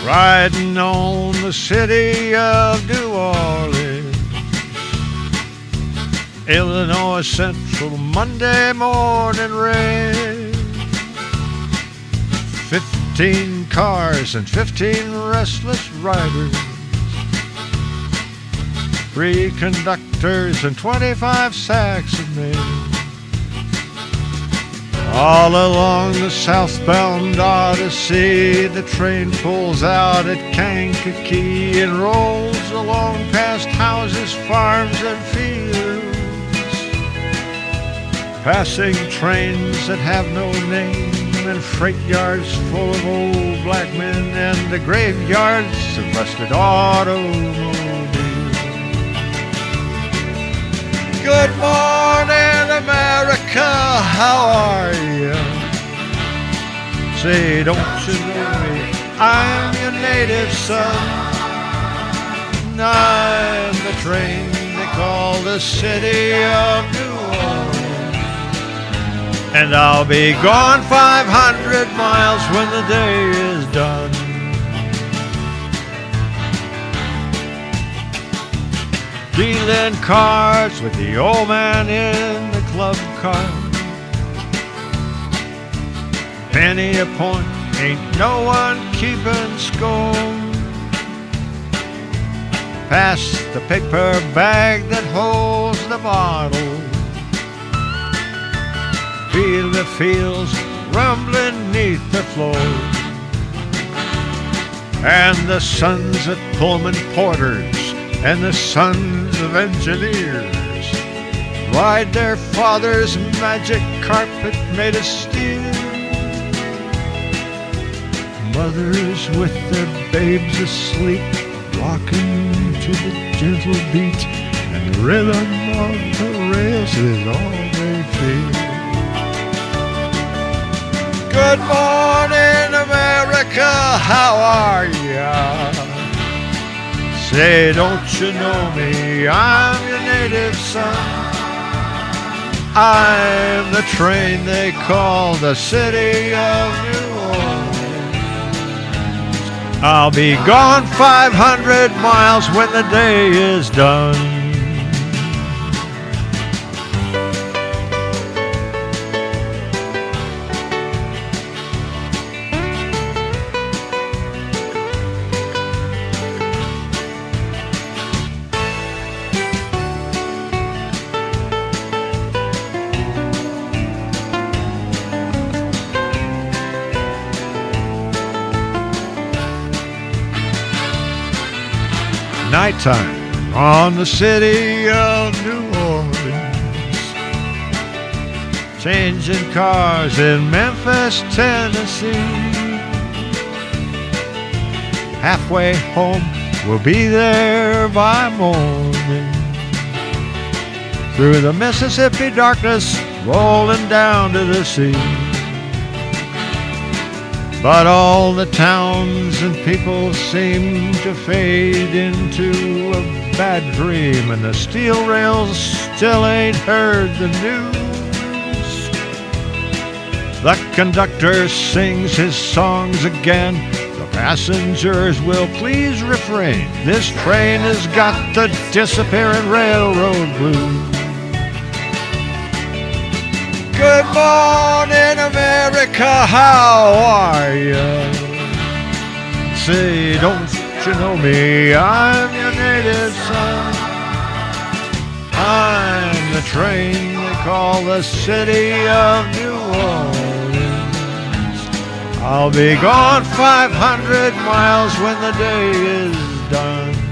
riding on the city of New Orleans. Illinois Central Monday morning rain. 15 cars and 15 restless riders. 3 conductors and 25 sacks of mail. All along the southbound Odyssey, the train pulls out at Kankakee and rolls along past houses, farms, and fields, passing trains that have no name and freight yards full of old black men and the graveyards of rusted automobiles. Good morning, America, how are you? Say, don't you know me? I'm your native son. I'm the train they call the city of New Orleans. And I'll be gone 500 miles when the day is done. Dealing cards with the old man in the club car. Penny a point, ain't no one keeping score. Pass the paper bag that holds the bottle. Feel the fields rumbling neath the floor. And the sons of Pullman porters and the sons of engineers ride their father's magic carpet made of steel. Mothers with their babes asleep, rocking to the gentle beat, and the rhythm of the rails is all they feel. Good morning, America, how are ya? Say, don't you know me? I'm your native son. I'm the train they call the city of New Orleans. I'll be gone 500 miles when the day is done. Nighttime on the city of New Orleans, changing cars in Memphis, Tennessee. Halfway home, we'll be there by morning. Through the Mississippi darkness, rolling down to the sea. But all the towns and people seem to fade into a bad dream, and the steel rails still ain't heard the news. The conductor sings his songs again. The passengers will please refrain. This train has got the disappearing railroad blues. Good morning, America, how are ya? Say, don't you know me? I'm your native son. I'm the train they call the city of New Orleans. I'll be gone 500 miles when the day is done.